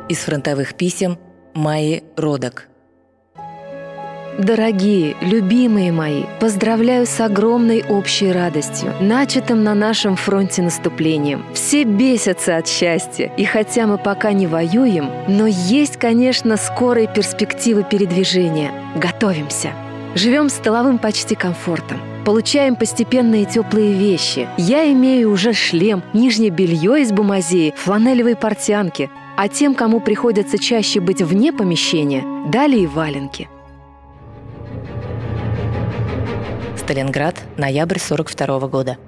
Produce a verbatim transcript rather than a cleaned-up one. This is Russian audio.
Из фронтовых писем Майи Родок. Дорогие, любимые мои, поздравляю с огромной общей радостью, начатым на нашем фронте наступлением. Все бесятся от счастья, и хотя мы пока не воюем, но есть, конечно, скорые перспективы передвижения. Готовимся. Живем с тыловым почти комфортом. Получаем постепенные теплые вещи. Я имею уже шлем, нижнее белье из бумазеи, фланелевые портянки. А тем, кому приходится чаще быть вне помещения, дали и валенки. Сталинград, ноябрь сорок второго года.